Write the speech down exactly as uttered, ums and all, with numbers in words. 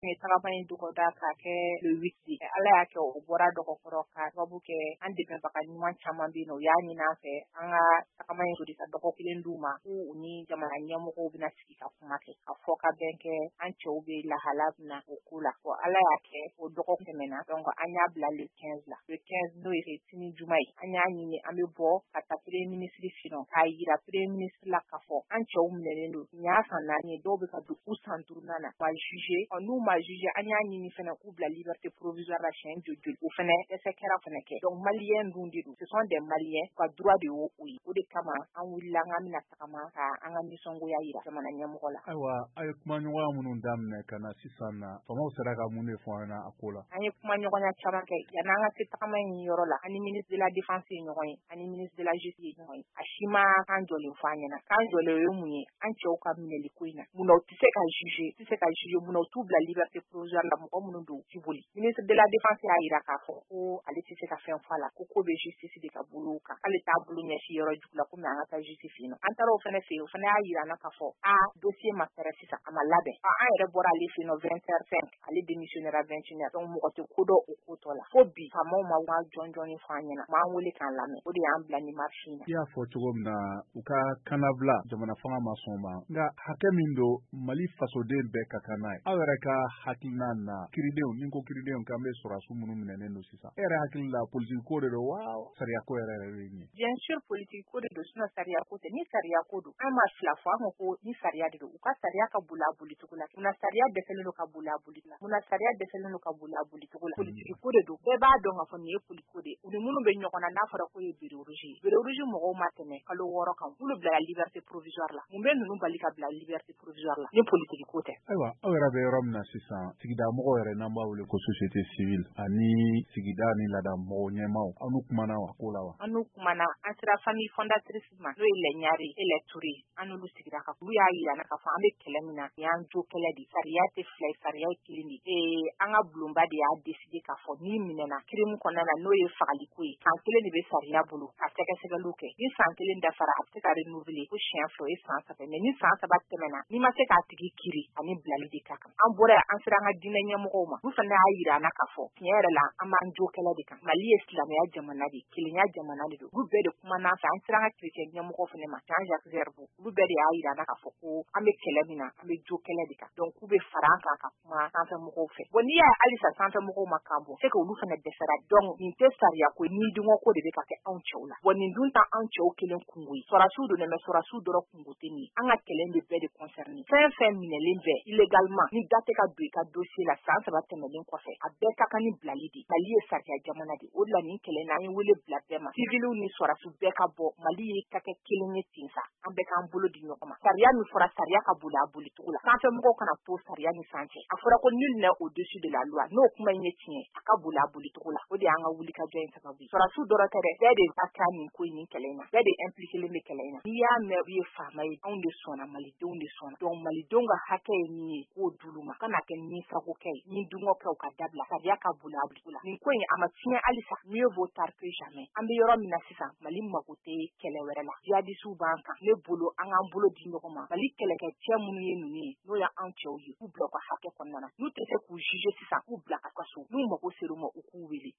ni tagama in duko da ka ke le huit ala ya ke o bora doko koro ka babu ke an de ba kan wan chama bi no ya ni na fe an ga tagama in di sa doko kilen duma u ni jamana nyamo ko bina siki ka kuma ke ka foka benke an che o be la halabna o kula ko ala ya ke o doko temena donc anya bla le quinze la le quinze no ire tini jumai anya ni ambe bo ka ta premier ministre fino ka yira premier ministre la ka fo an che o mnene ndo nya san na ni do be ka du usantur nana ma juger on nous ma juger anya ni ni fena ku bla liberté provisoire la chaîne de de o fena ese kera fena ke donc malien ndundi do ce sont des maliens ka droit de o oui o de kama an willa ngamina takama ka an ga misongo ya yira jamana nyamko la aiwa ay kuma nyuwa munun damne kana sisana fama usaraka munne fona akola ay kuma nyonya chama ke ya nanga ti takama ni yoro la ani ministre de la défense nyoy ani ministre de la justice nyoy ashima kan jole fanya na kan jole yo munye an che o ka mineli koina muno tise ka juger tise ka juger muno tout la liberté provisoire la mo muno do tibuli ministre de la défense ya ira ka fo o ali tise ka fen fala ko ko be justice de ka buluka ali ta bulu nya shi yoro jukla ko na ka justice fino antaro fene fe o fene ayira na ka fo a dossier m'intéresse ça ama labe a a ere bora ali fino vingt heures cinq ali démissionnaire à vingt et une heures donc mo ko to kodo o ko to la fo bi famo ma wa jonjon ni fanya na ma wole kan lame o de am blani marchina ya fo tugomna uka kanabla jamana fanga masoma nga hakemindo mali fasode be kakanai awere ka hakilna na kirideo ninko kirideo kambe sura sumunu minene no sisa era hakilla politique ko de wow sariya ko era ni bien sûr politique ko de suna sariya ko te ni sariya ko do ama fla fo ko ni sariya de uka sariya ka bula buli tukula muna sariya de selelo ka bula buli muna sariya de selelo ka bula buli tukula politique ko de do be ba do nga fo ni politique ko de uni munu be nyokona na fara ko ye biro rouge biro rouge mo ko matene kalo woro kan bulu bla liberté provisoire la mumbe nunu bali ka bla liberté provisoire la ni politique ko te aiwa awera be romna sisa tigida mo ko ere namba wule ko société civile ani tigida ni lada mo nyemao anu kumana wa kola wa anu kumana asira famille fondatrice ma no ile nyari ile turi anu lu tigida ka lu ya yira na ka fa ambe kelemina yan jo kele di sariya te flay sariya kilini e anga blumba de a décider ka fo ni minena crime konana no ye fagali ko e kan kele ni be sariya bulu a teke sega luke ni san kele nda fara a teka renouveler ko chien flo e san sa mais ni san sa ba temena ni ma se ka tigi kiri ani blali de ka kan an bora an sira nga dina nyamo ma bu fa na ayira na ka fo tiere la ama njo kele de kan mali islam ya jamana de kilinya jamana de bu be de kuma na fa an sira nga chrétien nyamo ko fene ma tan Jacques Zerbo bu be de ayira na ka fo ko ame kele mina ame jo kele de ka donc ku be faranka ka kuma san fa mo ko fe boni ya alisa san fa mo ko makambo se ko lu fa na desara donc ni testaria ko ni dungo ko de ka ke an chola boni dunta an chow kelen kungui sora sudo ne me sora sudo ro kunguteni anga kelen de be de concerné fin fin minelen be illégalement ni date ka do ka dossier la san sa ba temelen ko fe a be ka kan ni blalidi mali e sarja jamana de o la ni kelen na yin wele bladema civil ni sora su be ka bo mali e ka ke kelen ni tinsa an be kan bolo di nyokoma saria ni fora saria ka bula buli tugula san fe mo kana to saria ni sanche afora ko nul ne au dessus de la loi no kuma yin tie aka bula buli tugula o de anga wuli ka join sababu sora su doro tere be de akani ko yin kelena be de impliquer le kelena ya me ye fama yi on de sona mali don de sona donc mali don ga hake ni ko duluma kana ken ni sako kai ni dungo ka ka dabla saria ka bula bula ni ko yin ama tien alisa mieux vaut tard que jamais ambe yoro mina sisa mali makote kele were la ya di su banka ne bolo anga bolo di nyokoma mali kele ke tie munu ye nuni no ya ancho yi ku bloka hake konnana nu te se ku juger sisa ku blaka kaso nu mako serumo ku wili